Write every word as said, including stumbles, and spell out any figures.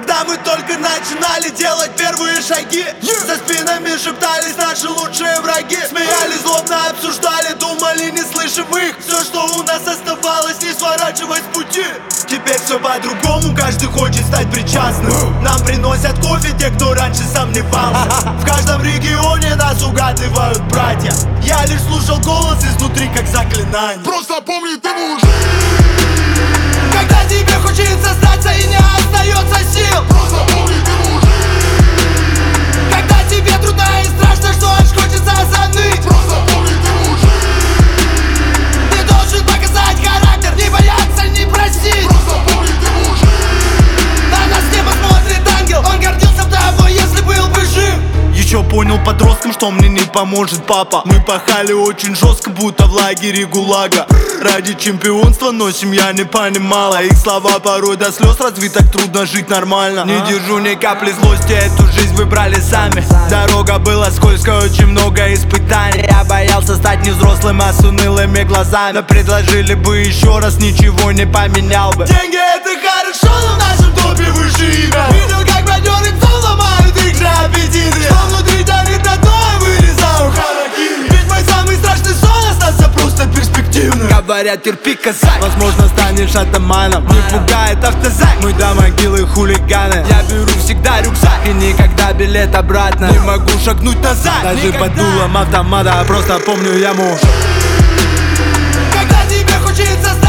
когда мы только начинали делать первые шаги. За спинами шептались наши лучшие враги. Смеялись, злобно обсуждали, думали, не слышим их. Все, что у нас оставалось, не сворачивать с пути. Теперь все по-другому, каждый хочет стать причастным. Нам приносят кофе те, кто раньше сомневался. В каждом регионе нас угадывают братья. Я лишь слушал голос изнутри, как заклинание. Просто помни, ты мужик. Когда тебе хочется сдаться и не остается сил. Просто помни, ты мужик. Когда тебе трудно и страшно, что аж хочется заныть. Просто помни, ты мужик. Ты должен показать характер, не бояться, не просить. Просто помни, ты мужик. На нас небо смотрит ангел, он гордился бы тобой, если был бы жив. Еще понял подростком, что мне не поможет папа. Мы пахали очень жестко, будто в лагере ГУЛАГа. Ради чемпионства, но семья не понимала. Их слова порой до слез, разве так трудно жить нормально? Не держу ни капли злости, эту жизнь выбрали сами. Дорога была скользкая, очень много испытаний. Я боялся стать не взрослым, а с унылыми глазами. Но предложили бы еще раз, ничего не поменял бы. Деньги это хорошо, но в нашем топе выше имя. Видел, как бадёры псов ломают их же аппетиты. Что внутри тянет на то, я вырезаю харакири. Ведь мой самый страшный сон остался просто перспективным. Говорят, терпи, казак, возможно станешь атаманом. Не пугает автозак, мы до могилы хулиганы. Я беру всегда рюкзак и никогда билет обратно. Не могу шагнуть назад, даже под дулом автомата. Просто помню, я муж. Когда тебе хочется